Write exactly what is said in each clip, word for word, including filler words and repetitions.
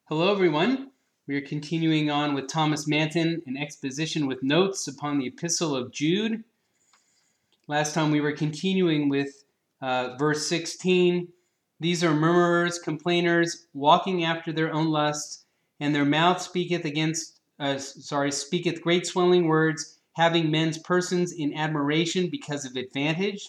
Hello, everyone. We are continuing on with Thomas Manton, an exposition with notes upon the Epistle of Jude. Last time we were continuing with uh, verse sixteen. These are murmurers, complainers, walking after their own lusts, and their mouth speaketh against, uh, sorry, speaketh great swelling words, having men's persons in admiration because of advantage.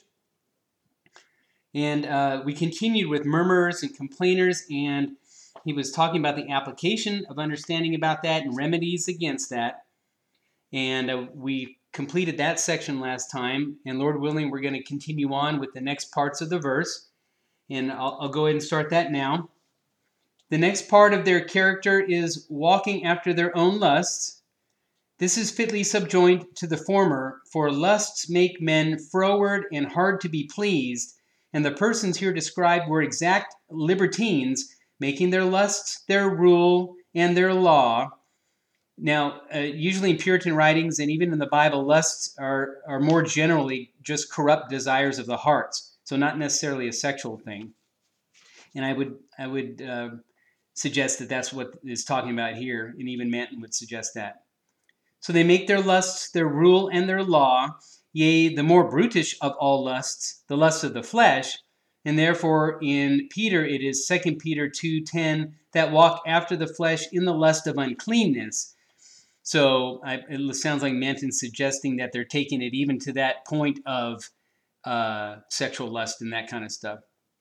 And uh, we continued with murmurers and complainers, and he was talking about the application of understanding about that and remedies against that. And uh, we completed that section last time. And Lord willing, we're going to continue on with the next parts of the verse. And I'll, I'll go ahead and start that now. The next part of their character is walking after their own lusts. This is fitly subjoined to the former, for lusts make men froward and hard to be pleased. And the persons here described were exact libertines, making their lusts their rule and their law. Now, uh, usually in Puritan writings and even in the Bible, lusts are, are more generally just corrupt desires of the hearts, so not necessarily a sexual thing. And I would I would uh, suggest that that's what is talking about here, and even Manton would suggest that. So they make their lusts their rule and their law, yea, the more brutish of all lusts, the lust of the flesh. And therefore, in Peter, it is Second Peter two ten, that walk after the flesh in the lust of uncleanness. So I, it sounds like Manton's suggesting that they're taking it even to that point of uh, sexual lust and that kind of stuff.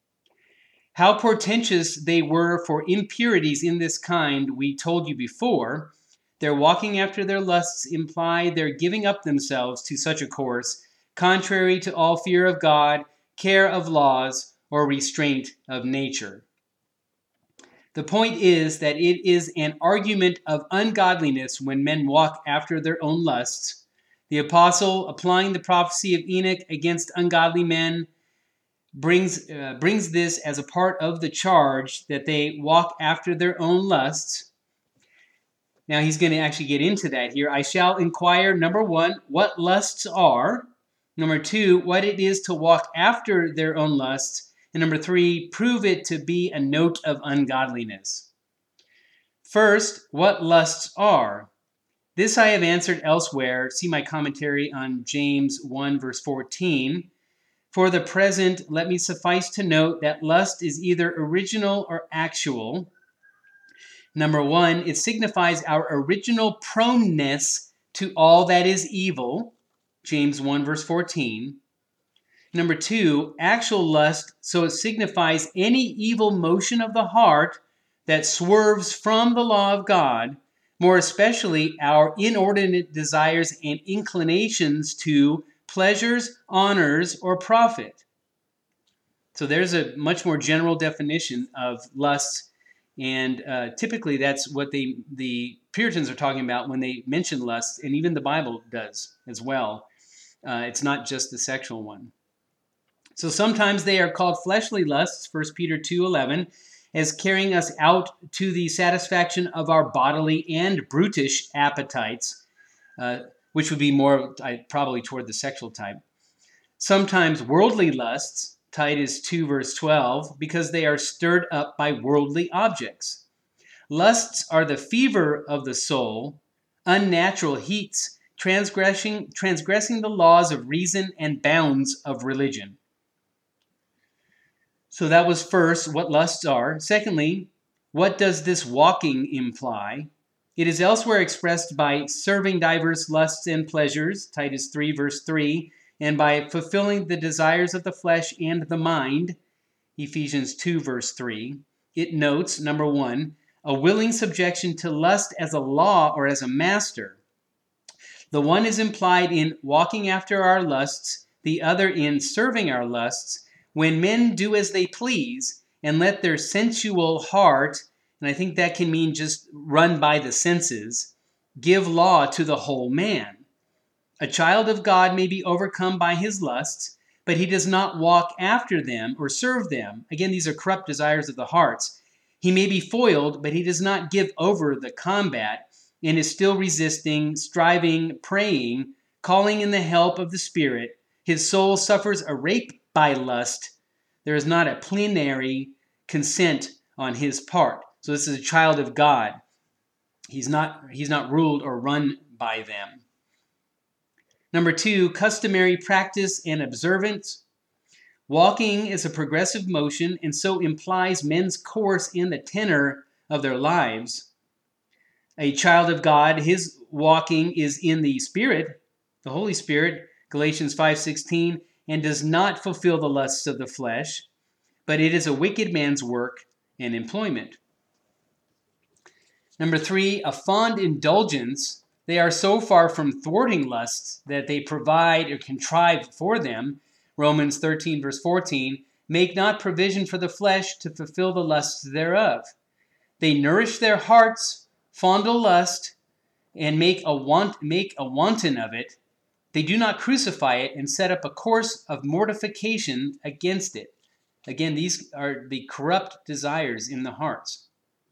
How portentous they were for impurities in this kind, we told you before. Their walking after their lusts imply their giving up themselves to such a course, contrary to all fear of God, care of laws, or restraint of nature. The point is that it is an argument of ungodliness when men walk after their own lusts. The apostle, applying the prophecy of Enoch against ungodly men, brings, uh, brings this as a part of the charge that they walk after their own lusts. Now he's going to actually get into that here. I shall inquire, number one, what lusts are. Number two, what it is to walk after their own lusts. And number three, prove it to be a note of ungodliness. First, what lusts are. This I have answered elsewhere. See my commentary on James one, verse fourteen. For the present, let me suffice to note that lust is either original or actual. Number one, it signifies our original proneness to all that is evil. James one, verse fourteen. Number two, actual lust, so it signifies any evil motion of the heart that swerves from the law of God, more especially our inordinate desires and inclinations to pleasures, honors, or profit. So there's a much more general definition of lusts, and uh, typically that's what they, the Puritans are talking about when they mention lust, and even the Bible does as well. Uh, it's not just the sexual one. So sometimes they are called fleshly lusts, First Peter two eleven, as carrying us out to the satisfaction of our bodily and brutish appetites, uh, which would be more uh, probably toward the sexual type. Sometimes worldly lusts, Titus two verse twelve, because they are stirred up by worldly objects. Lusts are the fever of the soul, unnatural heats, transgressing, transgressing the laws of reason and bounds of religion. So that was first, what lusts are. Secondly, what does this walking imply? It is elsewhere expressed by serving diverse lusts and pleasures, Titus three, verse three, and by fulfilling the desires of the flesh and the mind, Ephesians two, verse three. It notes, number one, a willing subjection to lust as a law or as a master. The one is implied in walking after our lusts, the other in serving our lusts. When men do as they please and let their sensual heart, and I think that can mean just run by the senses, give law to the whole man. A child of God may be overcome by his lusts, but he does not walk after them or serve them. Again, these are corrupt desires of the hearts. He may be foiled, but he does not give over the combat and is still resisting, striving, praying, calling in the help of the Spirit. His soul suffers a rape by lust. There is not a plenary consent on his part. So this is a child of God. He's not, he's not ruled or run by them. Number two, customary practice and observance. Walking is a progressive motion and so implies men's course in the tenor of their lives. A child of God, his walking is in the Spirit, the Holy Spirit, Galatians five sixteen, and does not fulfill the lusts of the flesh, but it is a wicked man's work and employment. Number three, a fond indulgence. They are so far from thwarting lusts that they provide or contrive for them. Romans thirteen, verse fourteen, make not provision for the flesh to fulfill the lusts thereof. They nourish their hearts, fondle lust, and make a want, make a wanton of it. They do not crucify it and set up a course of mortification against it. Again, these are the corrupt desires in the hearts.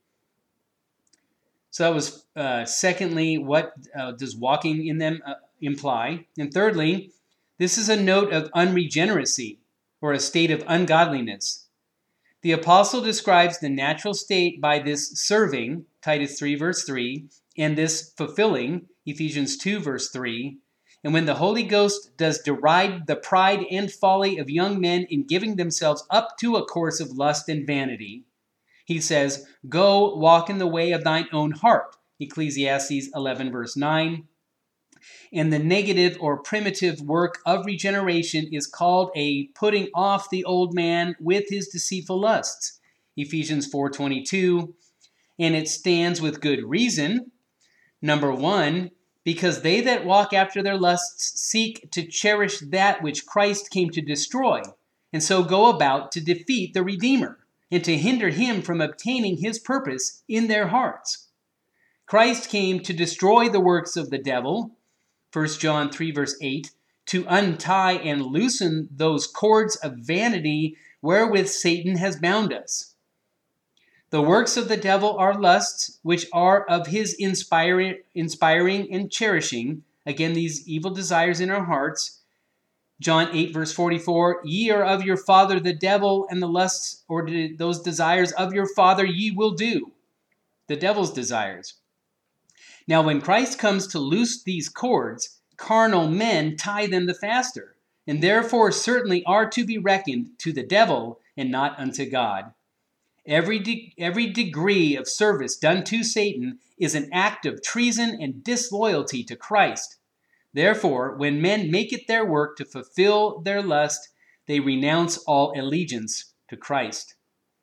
So that was, uh, secondly, what uh, does walking in them uh, imply? And thirdly, this is a note of unregeneracy, or a state of ungodliness. The apostle describes the natural state by this serving, Titus three, verse three, and this fulfilling, Ephesians two, verse three. And when the Holy Ghost does deride the pride and folly of young men in giving themselves up to a course of lust and vanity, he says, go walk in the way of thine own heart, Ecclesiastes eleven, verse nine. And the negative or primitive work of regeneration is called a putting off the old man with his deceitful lusts, Ephesians four twenty-two. And it stands with good reason. Number one, because they that walk after their lusts seek to cherish that which Christ came to destroy, and so go about to defeat the Redeemer, and to hinder him from obtaining his purpose in their hearts. Christ came to destroy the works of the devil, First John three, verse eight, to untie and loosen those cords of vanity wherewith Satan has bound us. The works of the devil are lusts, which are of his inspiring, inspiring and cherishing, again, these evil desires in our hearts. John eight, verse forty-four, ye are of your father the devil, and the lusts or those desires of your father ye will do. The devil's desires. Now when Christ comes to loose these cords, carnal men tie them the faster, and therefore certainly are to be reckoned to the devil and not unto God. Every, de- every degree of service done to Satan is an act of treason and disloyalty to Christ. Therefore, when men make it their work to fulfill their lust, they renounce all allegiance to Christ.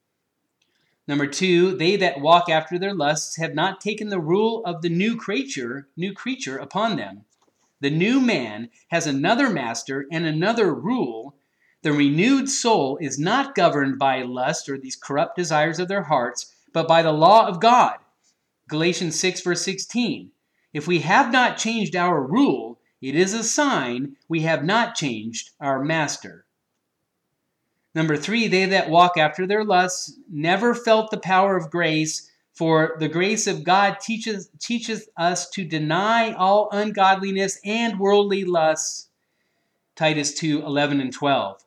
Number two, they that walk after their lusts have not taken the rule of the new creature, new creature upon them. The new man has another master and another rule. The renewed soul is not governed by lust or these corrupt desires of their hearts, but by the law of God. Galatians six, verse sixteen. If we have not changed our rule, it is a sign we have not changed our master. Number three, they that walk after their lusts never felt the power of grace, for the grace of God teaches, teaches us to deny all ungodliness and worldly lusts, Titus two, eleven and twelve.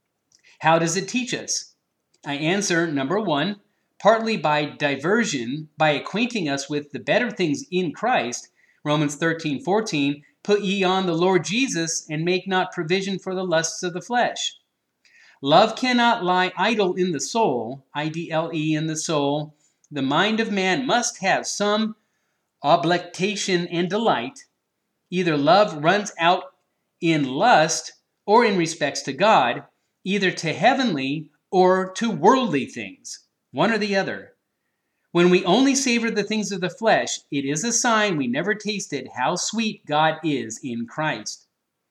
How does it teach us? I answer, number one, partly by diversion, by acquainting us with the better things in Christ, Romans thirteen, fourteen, put ye on the Lord Jesus, and make not provision for the lusts of the flesh. Love cannot lie idle in the soul, I D L E in the soul. The mind of man must have some oblectation and delight. Either love runs out in lust or in respects to God, either to heavenly or to worldly things, one or the other. When we only savor the things of the flesh, it is a sign we never tasted how sweet God is in Christ.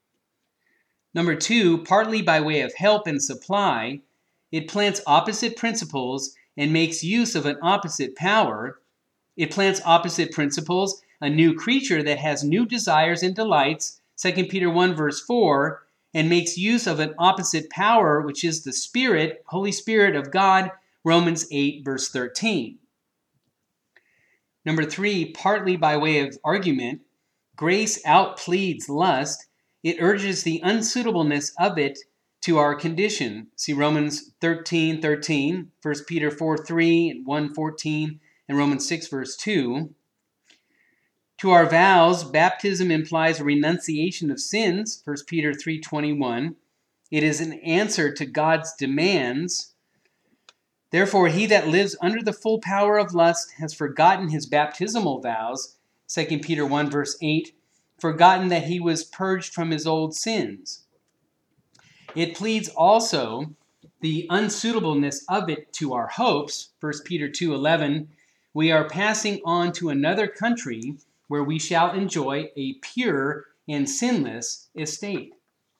Number two, partly by way of help and supply, it plants opposite principles and makes use of an opposite power. It plants opposite principles, a new creature that has new desires and delights, Second Peter one, verse four, and makes use of an opposite power, which is the Spirit, Holy Spirit of God, Romans eight, verse thirteen. Number three, partly by way of argument, grace outpleads lust. It urges the unsuitableness of it to our condition. See Romans thirteen thirteen, First Peter four three, and one fourteen, and Romans six verse two. To our vows, baptism implies a renunciation of sins, First Peter three twenty-one. It is an answer to God's demands. Therefore, he that lives under the full power of lust has forgotten his baptismal vows, Second Peter one verse eight, forgotten that he was purged from his old sins. It pleads also the unsuitableness of it to our hopes, First Peter two eleven. We are passing on to another country where we shall enjoy a pure and sinless estate.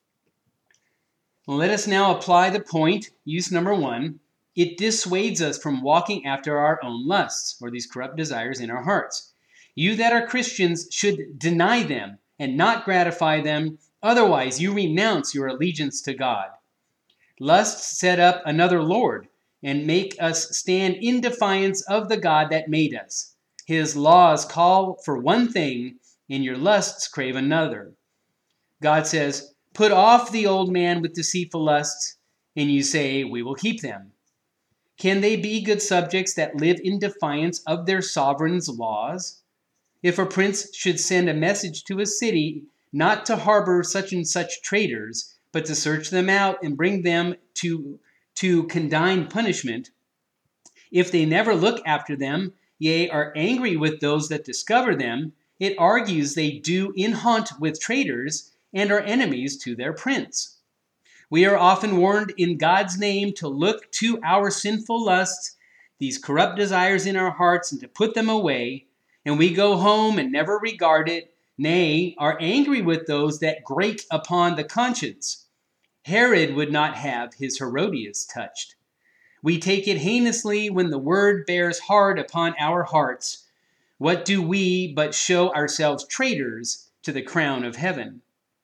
Let us now apply the point, use number one. It dissuades us from walking after our own lusts, or these corrupt desires in our hearts. You that are Christians should deny them and not gratify them, otherwise you renounce your allegiance to God. Lusts set up another Lord and make us stand in defiance of the God that made us. His laws call for one thing, and your lusts crave another. God says, put off the old man with deceitful lusts, and you say, we will keep them. Can they be good subjects that live in defiance of their sovereign's laws? If a prince should send a message to a city not to harbor such and such traitors, but to search them out and bring them to, to condign punishment, if they never look after them, yea, are angry with those that discover them, it argues they do in haunt with traitors and are enemies to their prince. We are often warned in God's name to look to our sinful lusts, these corrupt desires in our hearts, and to put them away, and we go home and never regard it, nay, are angry with those that grate upon the conscience. Herod would not have his Herodias touched. We take it heinously when the word bears hard upon our hearts. What do we but show ourselves traitors to the crown of heaven?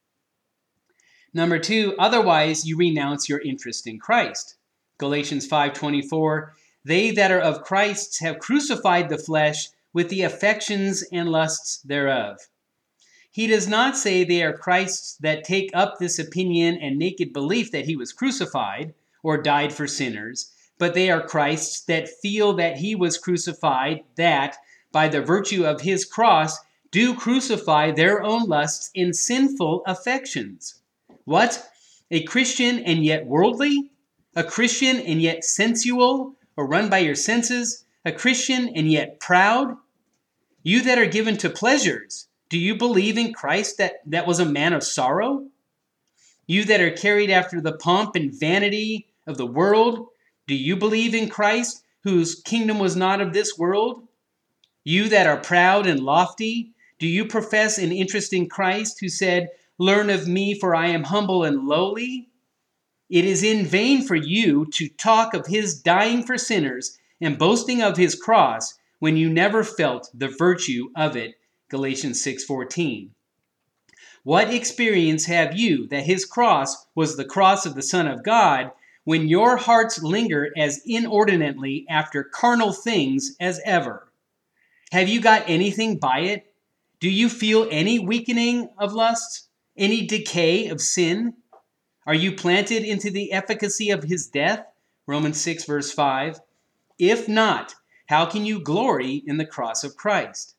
Number two, otherwise you renounce your interest in Christ. Galatians five twenty-four, they that are of Christ have crucified the flesh with the affections and lusts thereof. He does not say they are Christ's that take up this opinion and naked belief that he was crucified or died for sinners, but they are Christ's that feel that he was crucified, that, by the virtue of his cross, do crucify their own lusts in sinful affections. What? A Christian and yet worldly? A Christian and yet sensual, or run by your senses? A Christian and yet proud? You that are given to pleasures, do you believe in Christ that, that was a man of sorrow? You that are carried after the pomp and vanity of the world, do you believe in Christ, whose kingdom was not of this world? You that are proud and lofty, do you profess an interest in Christ, who said, learn of me, for I am humble and lowly? It is in vain for you to talk of his dying for sinners and boasting of his cross when you never felt the virtue of it. Galatians six fourteen. What experience have you that his cross was the cross of the Son of God, when your hearts linger as inordinately after carnal things as ever? Have you got anything by it? Do you feel any weakening of lust? Any decay of sin? Are you planted into the efficacy of his death? Romans six verse five. If not, how can you glory in the cross of Christ?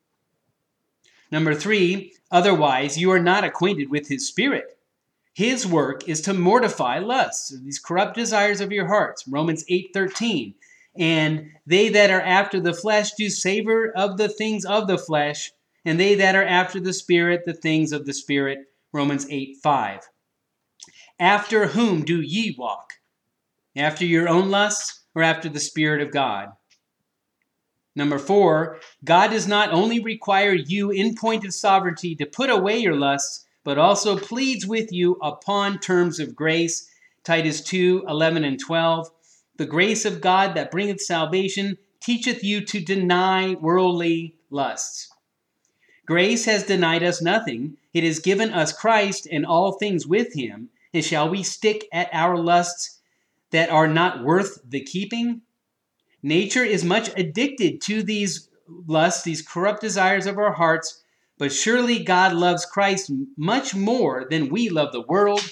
Number three, otherwise you are not acquainted with his Spirit. His work is to mortify lusts, these corrupt desires of your hearts, Romans eight thirteen. And they that are after the flesh do savor of the things of the flesh, and they that are after the Spirit, the things of the Spirit, Romans eight five. After whom do ye walk? After your own lusts, or after the Spirit of God? Number four, God does not only require you in point of sovereignty to put away your lusts, but also pleads with you upon terms of grace, Titus two eleven and twelve. The grace of God that bringeth salvation teacheth you to deny worldly lusts. Grace has denied us nothing. It has given us Christ and all things with him. And shall we stick at our lusts that are not worth the keeping? Nature is much addicted to these lusts, these corrupt desires of our hearts, but surely God loves Christ much more than we love the world.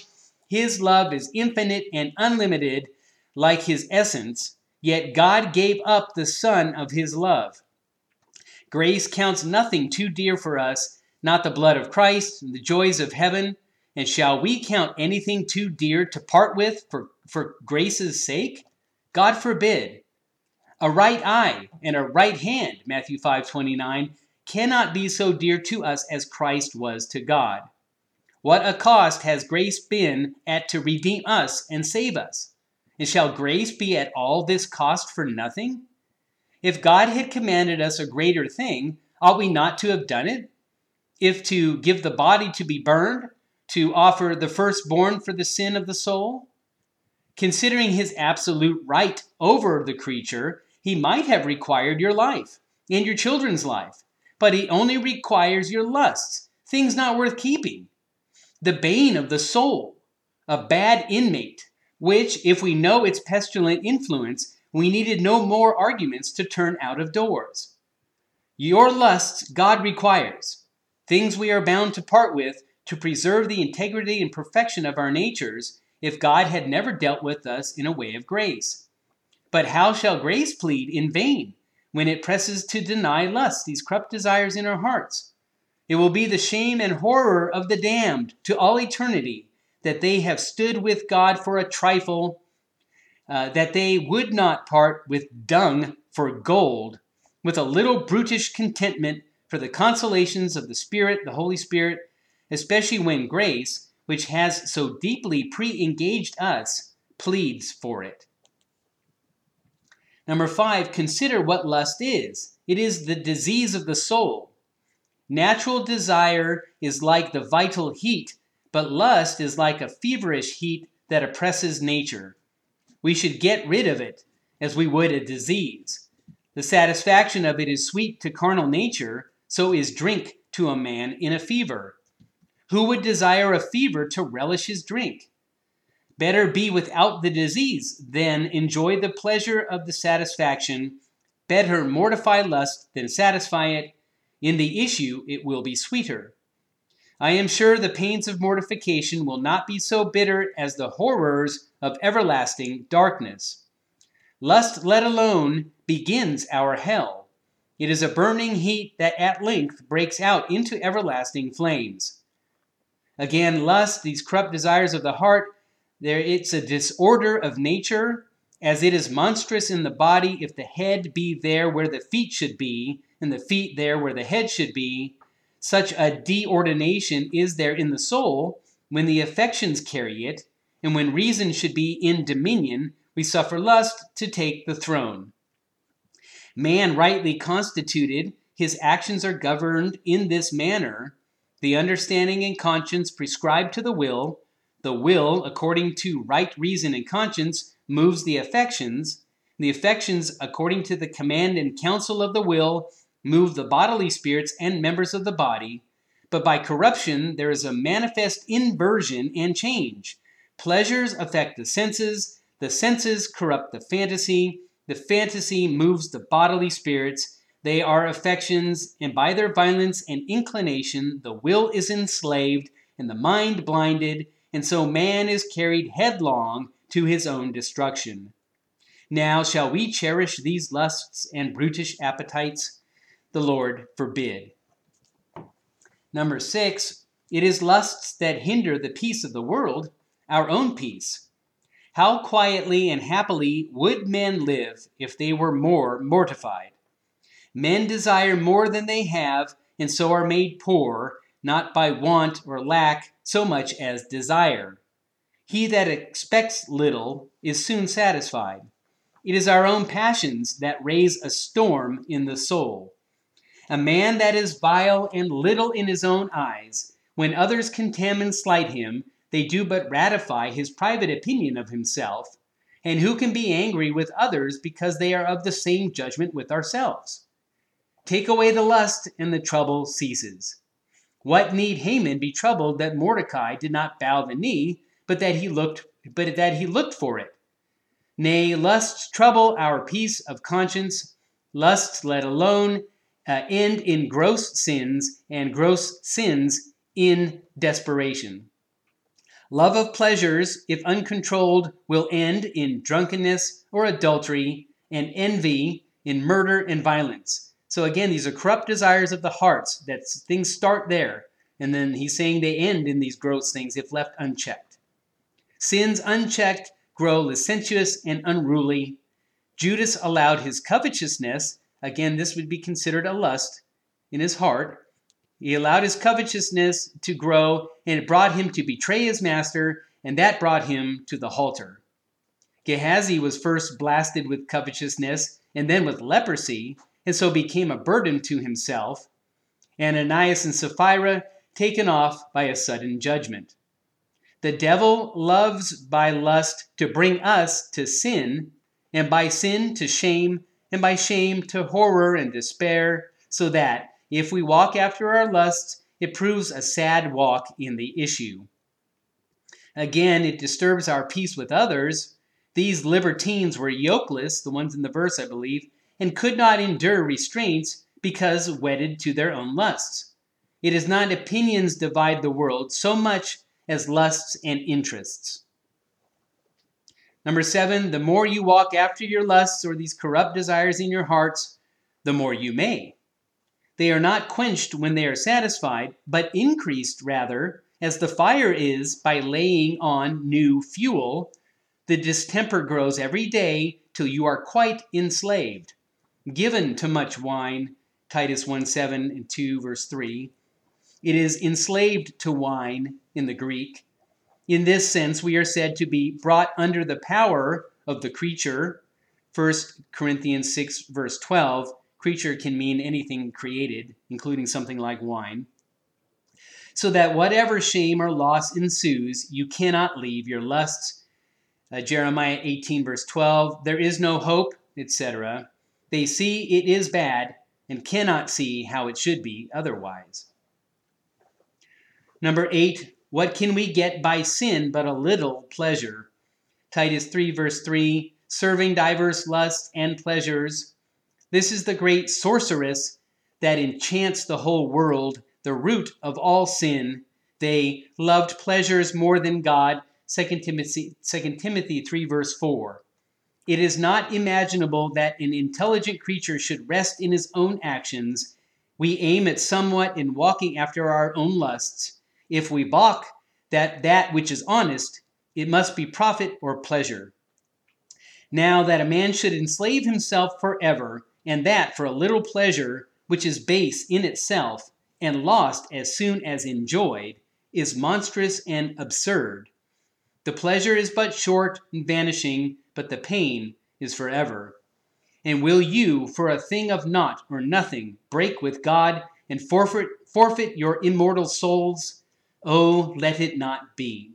His love is infinite and unlimited, like his essence, yet God gave up the Son of his love. Grace counts nothing too dear for us, not the blood of Christ and the joys of heaven. And shall we count anything too dear to part with for, for grace's sake? God forbid. A right eye and a right hand, Matthew five twenty-nine, cannot be so dear to us as Christ was to God. What a cost has grace been at to redeem us and save us? And shall grace be at all this cost for nothing? If God had commanded us a greater thing, ought we not to have done it? If to give the body to be burned, to offer the firstborn for the sin of the soul? Considering his absolute right over the creature, he might have required your life and your children's life, but he only requires your lusts, things not worth keeping. The bane of the soul, a bad inmate, which, if we know its pestilent influence, we needed no more arguments to turn out of doors. Your lusts God requires, things we are bound to part with to preserve the integrity and perfection of our natures, if God had never dealt with us in a way of grace. But how shall grace plead in vain when it presses to deny lust, these corrupt desires in our hearts? It will be the shame and horror of the damned to all eternity that they have stood with God for a trifle, uh, that they would not part with dung for gold, with a little brutish contentment for the consolations of the Spirit, the Holy Spirit, especially when grace, which has so deeply pre-engaged us, pleads for it. Number five, consider what lust is. It is the disease of the soul. Natural desire is like the vital heat, but lust is like a feverish heat that oppresses nature. We should get rid of it as we would a disease. The satisfaction of it is sweet to carnal nature, so is drink to a man in a fever. Who would desire a fever to relish his drink? Better be without the disease than enjoy the pleasure of the satisfaction. Better mortify lust than satisfy it. In the issue, it will be sweeter. I am sure the pains of mortification will not be so bitter as the horrors of everlasting darkness. Lust, let alone, begins our hell. It is a burning heat that at length breaks out into everlasting flames. Again, lust, these corrupt desires of the heart, there it's a disorder of nature, as it is monstrous in the body if the head be there where the feet should be, and the feet there where the head should be. Such a deordination is there in the soul when the affections carry it, and when reason should be in dominion, we suffer lust to take the throne. Man rightly constituted, his actions are governed in this manner. The understanding and conscience prescribe to the will. The will, according to right reason and conscience, moves the affections. The affections, according to the command and counsel of the will, move the bodily spirits and members of the body. But by corruption, there is a manifest inversion and change. Pleasures affect the senses. The senses corrupt the fantasy. The fantasy moves the bodily spirits. They are affections, and by their violence and inclination, the will is enslaved and the mind blinded, and so man is carried headlong to his own destruction. Now shall we cherish these lusts and brutish appetites? The Lord forbid. Number six, it is lusts that hinder the peace of the world, our own peace. How quietly and happily would men live if they were more mortified? Men desire more than they have, and so are made poor, not by want or lack so much as desire. He that expects little is soon satisfied. It is our own passions that raise a storm in the soul. A man that is vile and little in his own eyes, when others contemn and slight him, they do but ratify his private opinion of himself. And who can be angry with others because they are of the same judgment with ourselves? Take away the lust, and the trouble ceases. What need Haman be troubled that Mordecai did not bow the knee, but that he looked, but that he looked for it? Nay, lusts trouble our peace of conscience. Lusts, let alone, uh, end in gross sins, and gross sins in desperation. Love of pleasures, if uncontrolled, will end in drunkenness or adultery, and envy in murder and violence. So again, these are corrupt desires of the hearts. That things start there. And then he's saying they end in these gross things if left unchecked. Sins unchecked grow licentious and unruly. Judas allowed his covetousness, again, this would be considered a lust in his heart. He allowed his covetousness to grow, and it brought him to betray his master, and that brought him to the halter. Gehazi was first blasted with covetousness, and then with leprosy, and so became a burden to himself. Ananias and Sapphira taken off by a sudden judgment. The devil loves by lust to bring us to sin, and by sin to shame, and by shame to horror and despair, so that, if we walk after our lusts, it proves a sad walk in the issue. Again, it disturbs our peace with others. These libertines were yokeless, the ones in the verse, I believe, and could not endure restraints because wedded to their own lusts. It is not opinions divide the world so much as lusts and interests. Number seven, the more you walk after your lusts or these corrupt desires in your hearts, the more you may. They are not quenched when they are satisfied, but increased rather, as the fire is by laying on new fuel. The distemper grows every day till you are quite enslaved, given to much wine, Titus one seven and two verse three. It is enslaved to wine in the Greek. In this sense, we are said to be brought under the power of the creature. First Corinthians six verse twelve, creature can mean anything created, including something like wine. So that whatever shame or loss ensues, you cannot leave your lusts. Uh, Jeremiah eighteen verse twelve, there is no hope, et cetera. They see it is bad and cannot see how it should be otherwise. Number eight, what can we get by sin but a little pleasure? Titus three verse three, serving diverse lusts and pleasures. This is the great sorceress that enchants the whole world, the root of all sin. They loved pleasures more than God, Second Timothy, Second Timothy three verse four. It is not imaginable that an intelligent creature should rest in his own actions. We aim at somewhat in walking after our own lusts. If we balk that that which is honest, it must be profit or pleasure. Now that a man should enslave himself forever, and that for a little pleasure, which is base in itself, and lost as soon as enjoyed, is monstrous and absurd. The pleasure is but short and vanishing, but the pain is forever. And will you, for a thing of naught or nothing, break with God and forfeit, forfeit your immortal souls? Oh, let it not be.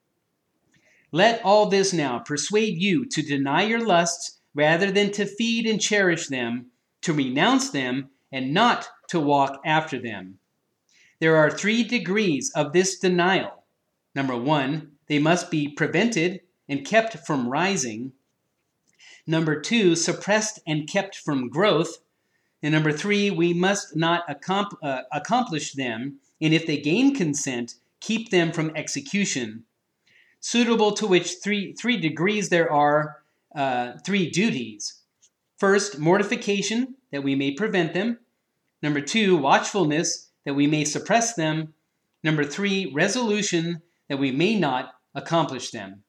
Let all this now persuade you to deny your lusts rather than to feed and cherish them, to renounce them, and not to walk after them. There are three degrees of this denial. Number one, they must be prevented and kept from rising. Number two, suppressed and kept from growth. And number three, we must not accom- uh, accomplish them, and if they gain consent, keep them from execution. Suitable to which three, three degrees there are, uh, three duties. First, mortification, that we may prevent them. Number two, watchfulness, that we may suppress them. Number three, resolution, that we may not accomplish them.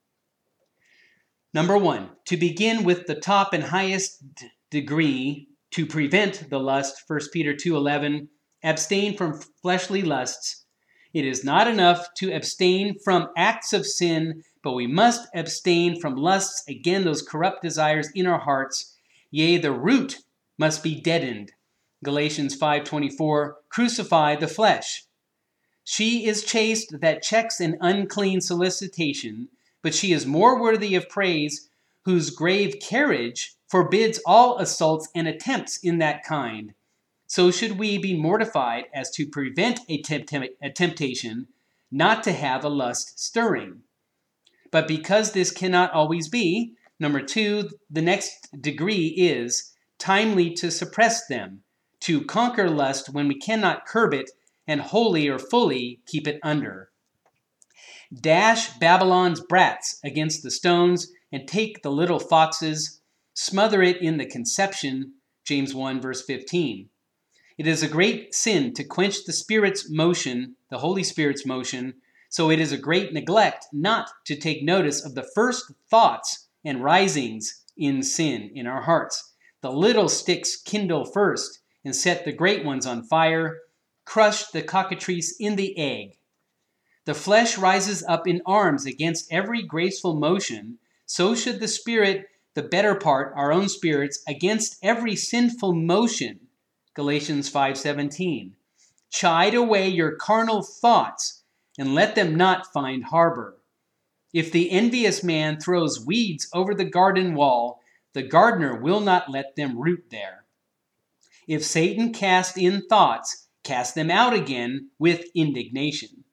Number one, to begin with the top and highest degree, to prevent the lust, First Peter two eleven, abstain from fleshly lusts. It is not enough to abstain from acts of sin, but we must abstain from lusts, again, those corrupt desires in our hearts. Yea, the root must be deadened. Galatians five twenty-four, crucify the flesh. She is chaste that checks an unclean solicitation, but she is more worthy of praise, whose grave carriage forbids all assaults and attempts in that kind. So should we be mortified as to prevent a, tempt- a temptation, not to have a lust stirring. But because this cannot always be, number two, the next degree is timely to suppress them, to conquer lust when we cannot curb it, and wholly or fully keep it under. Dash Babylon's brats against the stones, and take the little foxes, smother it in the conception, James one, verse fifteen. It is a great sin to quench the Spirit's motion, the Holy Spirit's motion, so it is a great neglect not to take notice of the first thoughts and risings in sin in our hearts. The little sticks kindle first and set the great ones on fire, crush the cockatrice in the egg. The flesh rises up in arms against every graceful motion, so should the Spirit, the better part, our own spirits, against every sinful motion, Galatians five seventeen. Chide away your carnal thoughts, and let them not find harbor. If the envious man throws weeds over the garden wall, the gardener will not let them root there. If Satan cast in thoughts, cast them out again with indignation.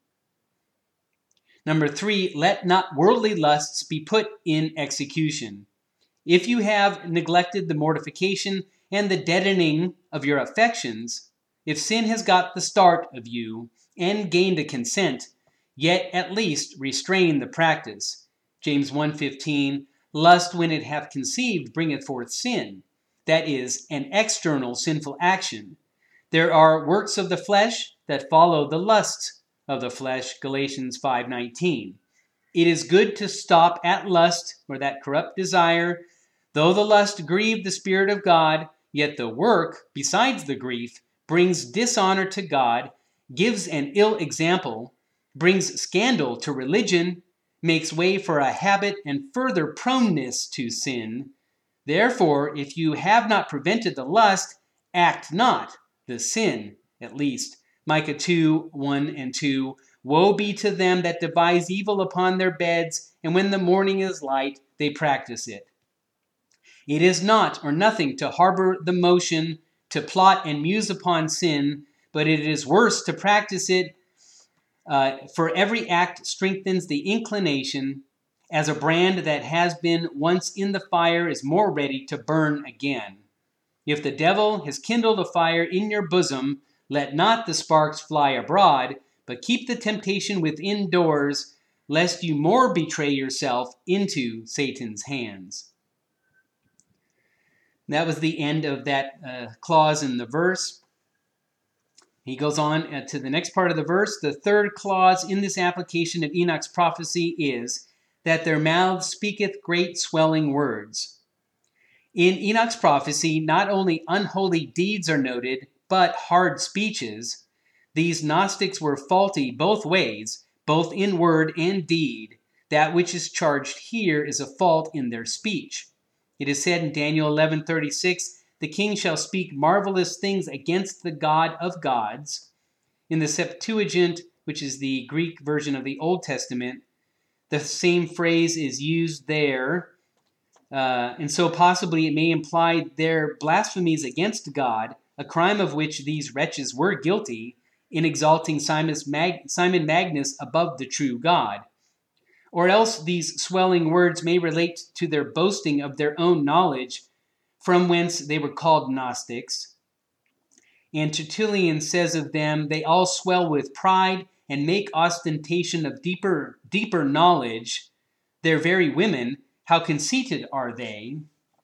Number three, let not worldly lusts be put in execution. If you have neglected the mortification and the deadening of your affections, if sin has got the start of you and gained a consent, yet at least restrain the practice. James one fifteen, lust when it hath conceived bringeth forth sin. That is, an external sinful action. There are works of the flesh that follow the lusts of the flesh, Galatians five nineteen. It is good to stop at lust, or that corrupt desire. Though the lust grieve the Spirit of God, yet the work, besides the grief, brings dishonor to God, gives an ill example, brings scandal to religion, makes way for a habit and further proneness to sin. Therefore, if you have not prevented the lust, act not the sin, at least. Micah two, one and two, woe be to them that devise evil upon their beds, and when the morning is light, they practice it. It is not or nothing to harbor the motion, to plot and muse upon sin, but it is worse to practice it. Uh, for every act strengthens the inclination, as a brand that has been once in the fire is more ready to burn again. If the devil has kindled a fire in your bosom, let not the sparks fly abroad, but keep the temptation within doors, lest you more betray yourself into Satan's hands. That was the end of that uh, clause in the verse. He goes on uh, to the next part of the verse. The third clause in this application of Enoch's prophecy is that their mouths speaketh great swelling words. In Enoch's prophecy, not only unholy deeds are noted, but hard speeches. These Gnostics were faulty both ways, both in word and deed. That which is charged here is a fault in their speech. It is said in Daniel eleven thirty-six, the king shall speak marvelous things against the God of gods. In the Septuagint, which is the Greek version of the Old Testament, the same phrase is used there. Uh, and so possibly it may imply their blasphemies against God, a crime of which these wretches were guilty, in exalting Simon Magus above the true God. Or else these swelling words may relate to their boasting of their own knowledge, from whence they were called Gnostics. And Tertullian says of them, they all swell with pride and make ostentation of deeper, deeper knowledge. Their very women, how conceited are they?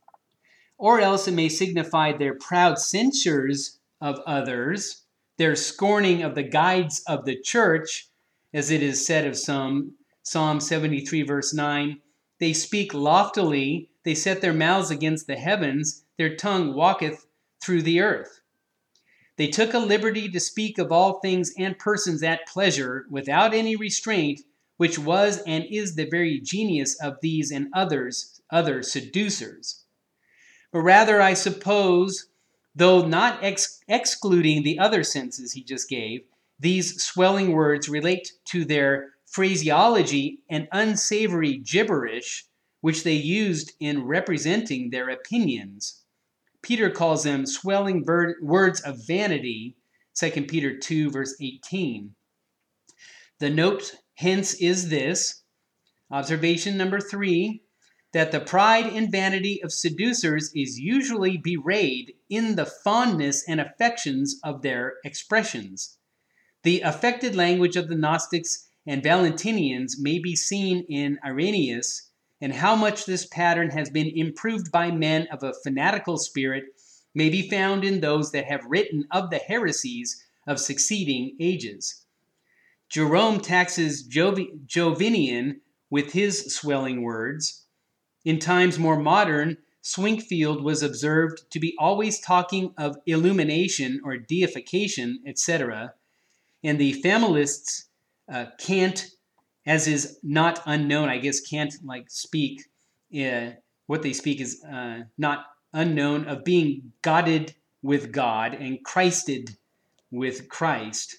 Or else it may signify their proud censures of others, their scorning of the guides of the church, as it is said of some, Psalm seventy-three, verse nine, they speak loftily, they set their mouths against the heavens, their tongue walketh through the earth. They took a liberty to speak of all things and persons at pleasure, without any restraint, which was and is the very genius of these and others, other seducers. But rather, I suppose, though not ex- excluding the other senses he just gave, these swelling words relate to their phraseology and unsavory gibberish, which they used in representing their opinions. Peter calls them swelling ver- words of vanity, Second Peter two, verse eighteen. The note hence is this, observation number three, that the pride and vanity of seducers is usually bewrayed in the fondness and affections of their expressions. The affected language of the Gnostics and Valentinians may be seen in Irenaeus, and how much this pattern has been improved by men of a fanatical spirit may be found in those that have written of the heresies of succeeding ages. Jerome taxes Jovi- Jovinian with his swelling words. In times more modern, Swinkfield was observed to be always talking of illumination or deification, et cetera, and the familists uh, can't, as is not unknown, I guess can't like speak, uh, what they speak is uh, not unknown, of being godded with God and Christed with Christ.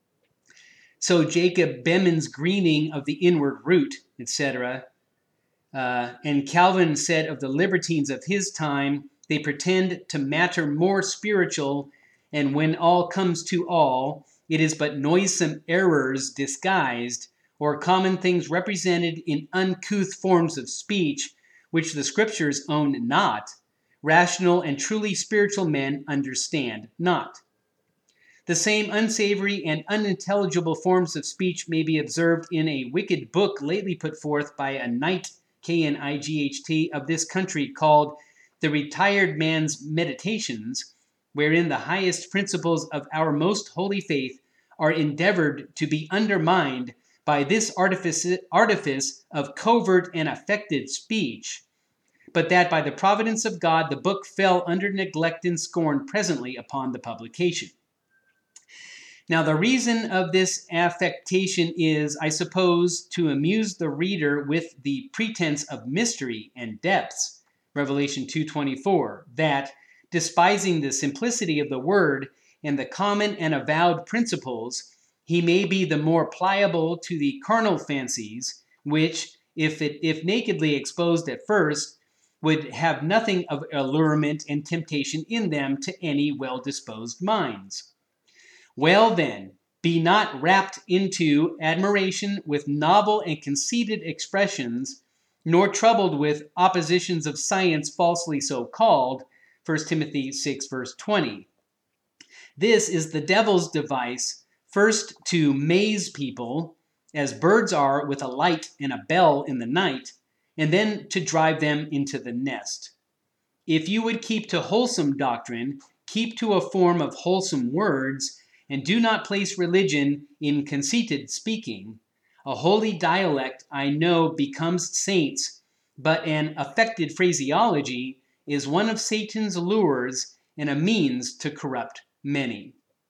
So Jacob Bemin's greening of the inward root, et cetera, Uh, and Calvin said of the libertines of his time, they pretend to matter more spiritual, and when all comes to all, it is but noisome errors disguised, or common things represented in uncouth forms of speech, which the Scriptures own not, rational and truly spiritual men understand not. The same unsavory and unintelligible forms of speech may be observed in a wicked book lately put forth by a knight, K N I G H T, of this country, called The Retired Man's Meditations, wherein the highest principles of our most holy faith are endeavored to be undermined by this artifice, artifice of covert and affected speech, but that by the providence of God the book fell under neglect and scorn presently upon the publication. Now, the reason of this affectation is, I suppose, to amuse the reader with the pretense of mystery and depths, Revelation two twenty-four, that, despising the simplicity of the word and the common and avowed principles, he may be the more pliable to the carnal fancies, which, if, it, if nakedly exposed at first, would have nothing of allurement and temptation in them to any well-disposed minds. Well then, be not wrapped into admiration with novel and conceited expressions, nor troubled with oppositions of science falsely so called, First Timothy six, verse twenty. This is the devil's device, first to maze people, as birds are with a light and a bell in the night, and then to drive them into the nest. If you would keep to wholesome doctrine, keep to a form of wholesome words, and do not place religion in conceited speaking. A holy dialect, I know, becomes saints, but an affected phraseology is one of Satan's lures and a means to corrupt many.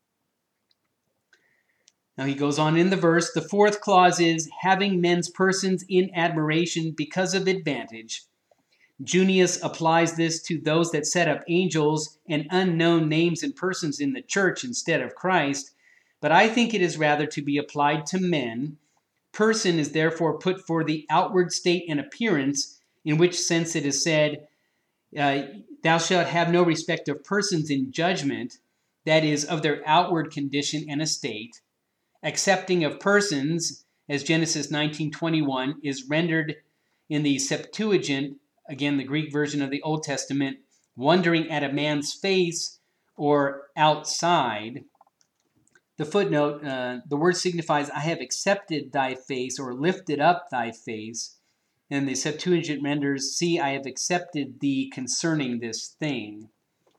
Now he goes on in the verse, the fourth clause is, having men's persons in admiration because of advantage. Junius applies this to those that set up angels and unknown names and persons in the church instead of Christ, but I think it is rather to be applied to men. Person is therefore put for the outward state and appearance, in which sense it is said, uh, thou shalt have no respect of persons in judgment, that is, of their outward condition and estate. Accepting of persons, as Genesis nineteen twenty-one is rendered in the Septuagint, again, the Greek version of the Old Testament, wondering at a man's face or outside. The footnote, uh, the word signifies, I have accepted thy face or lifted up thy face. And the Septuagint renders, see, I have accepted thee concerning this thing.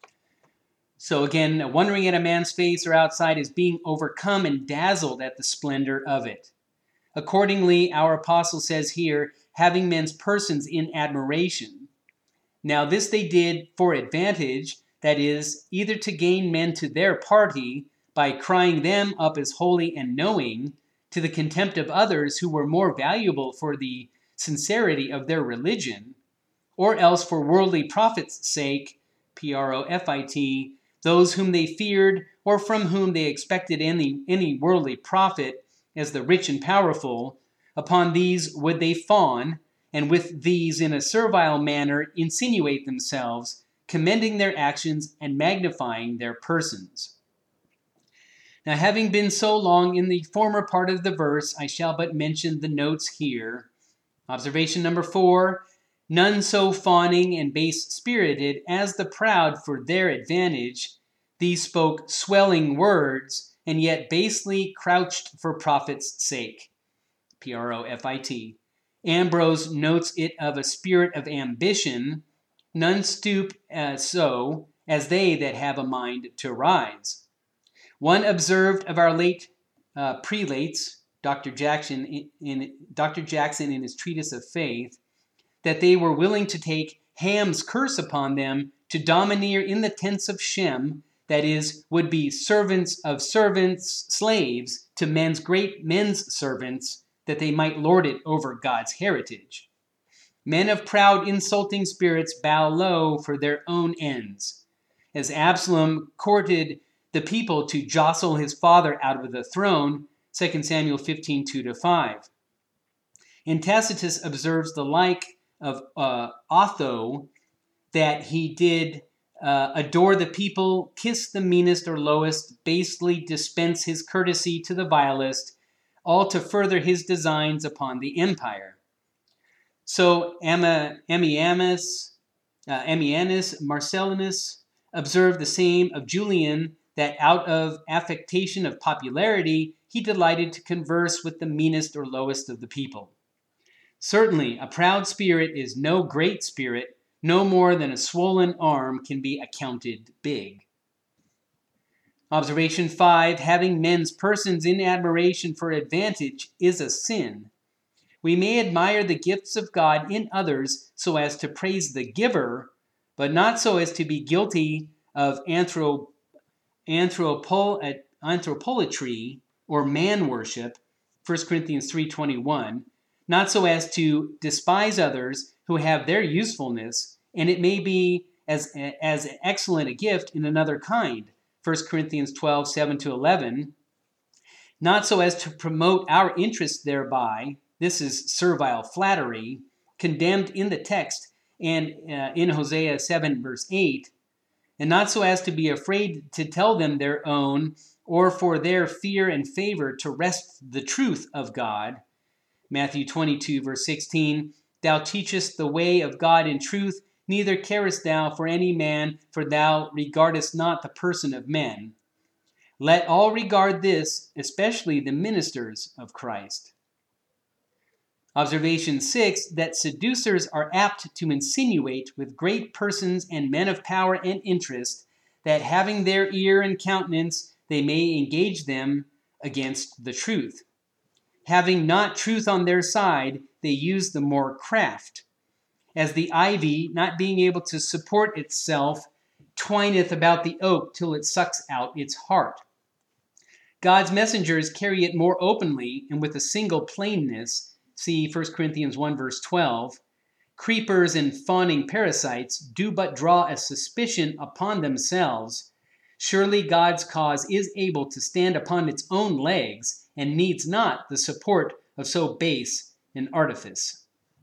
So again, wondering at a man's face or outside is being overcome and dazzled at the splendor of it. Accordingly, our apostle says here, having men's persons in admiration. Now this they did for advantage, that is, either to gain men to their party by crying them up as holy and knowing, to the contempt of others who were more valuable for the sincerity of their religion, or else for worldly profit's sake, P R O F I T, those whom they feared or from whom they expected any, any worldly profit, as the rich and powerful, upon these would they fawn, and with these in a servile manner insinuate themselves, commending their actions and magnifying their persons. Now, having been so long in the former part of the verse, I shall but mention the notes here. Observation number four, none so fawning and base-spirited as the proud for their advantage. These spoke swelling words, and yet basely crouched for profit's sake. P R O F I T. Ambrose notes it of a spirit of ambition. None stoop as so as they that have a mind to rise. One observed of our late uh, prelates, Doctor Jackson in, in Doctor Jackson in his Treatise of Faith, that they were willing to take Ham's curse upon them to domineer in the tents of Shem, that is, would be servants of servants, slaves to men's great men's servants, that they might lord it over God's heritage. Men of proud, insulting spirits bow low for their own ends. As Absalom courted the people to jostle his father out of the throne, Second Samuel fifteen, two to five. And Tacitus observes the like of uh, Otho, that he did uh, adore the people, kiss the meanest or lowest, basely dispense his courtesy to the vilest, all to further his designs upon the empire. So Ammianus, uh, Ammianus Marcellinus observed the same of Julian, that out of affectation of popularity, he delighted to converse with the meanest or lowest of the people. Certainly, a proud spirit is no great spirit, no more than a swollen arm can be accounted big. Observation five, having men's persons in admiration for advantage is a sin. We may admire the gifts of God in others so as to praise the giver, but not so as to be guilty of anthrop- anthropol- anthropolatry or man worship, First Corinthians three twenty-one, not so as to despise others who have their usefulness, and it may be as, as excellent a gift in another kind, First Corinthians twelve, seven to eleven, not so as to promote our interest thereby, this is servile flattery, condemned in the text and uh, in Hosea seven, verse eight, and not so as to be afraid to tell them their own, or for their fear and favor to wrest the truth of God, Matthew twenty-two, verse sixteen, thou teachest the way of God in truth, neither carest thou for any man, for thou regardest not the person of men. Let all regard this, especially the ministers of Christ. Observation six, that seducers are apt to insinuate with great persons and men of power and interest, that having their ear and countenance, they may engage them against the truth. Having not truth on their side, they use the more craft. As the ivy, not being able to support itself, twineth about the oak till it sucks out its heart. God's messengers carry it more openly and with a single plainness, see First Corinthians one, verse twelve. Creepers and fawning parasites do but draw a suspicion upon themselves. Surely God's cause is able to stand upon its own legs, and needs not the support of so base an artifice.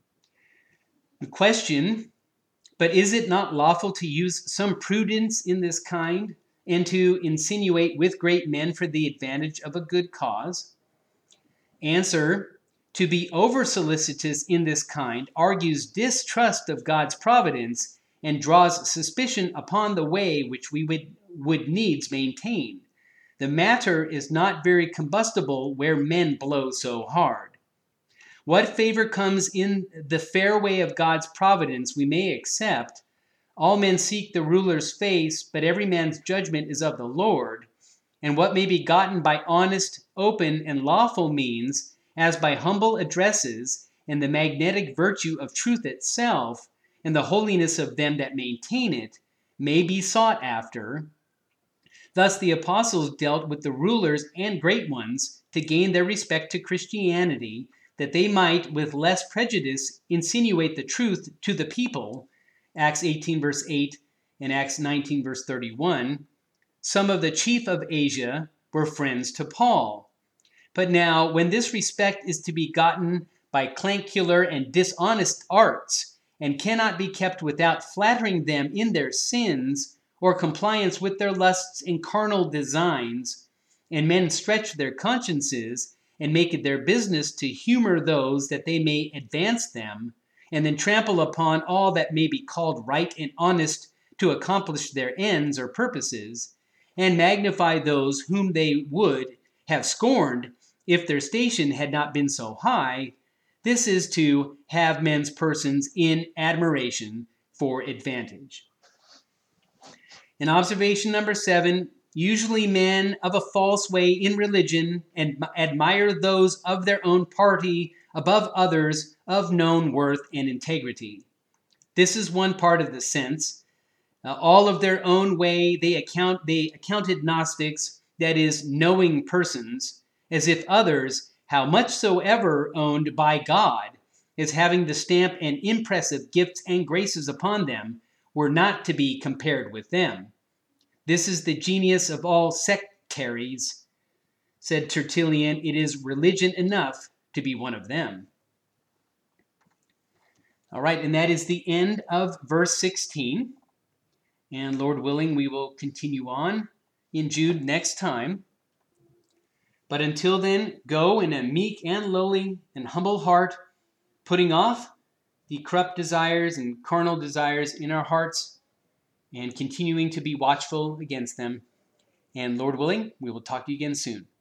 The question, but is it not lawful to use some prudence in this kind, and to insinuate with great men for the advantage of a good cause? Answer, to be over-solicitous in this kind argues distrust of God's providence, and draws suspicion upon the way which we would, would needs maintain. The matter is not very combustible where men blow so hard. What favor comes in the fair way of God's providence we may accept. All men seek the ruler's face, but every man's judgment is of the Lord. And what may be gotten by honest, open, and lawful means, as by humble addresses, and the magnetic virtue of truth itself, and the holiness of them that maintain it, may be sought after. Thus the apostles dealt with the rulers and great ones to gain their respect to Christianity, that they might with less prejudice insinuate the truth to the people, Acts eighteen, verse eight, and Acts nineteen, verse thirty-one. Some of the chief of Asia were friends to Paul. But now, when this respect is to be gotten by clancular and dishonest arts, and cannot be kept without flattering them in their sins, or compliance with their lusts and carnal designs, and men stretch their consciences, and make it their business to humor those that they may advance them, and then trample upon all that may be called right and honest to accomplish their ends or purposes, and magnify those whom they would have scorned, if their station had not been so high, this is to have men's persons in admiration for advantage. And observation number seven, usually men of a false way in religion and admire those of their own party above others of known worth and integrity. This is one part of the sense. Uh, all of their own way they account they accounted Gnostics, that is, knowing persons, as if others, how much soever owned by God, as having the stamp and impress of gifts and graces upon them, were not to be compared with them. This is the genius of all sectaries. Said Tertullian, it is religion enough to be one of them. All right, and that is the end of verse sixteen. And Lord willing, we will continue on in Jude next time. But until then, go in a meek and lowly and humble heart, putting off the corrupt desires and carnal desires in our hearts and continuing to be watchful against them. And Lord willing, we will talk to you again soon.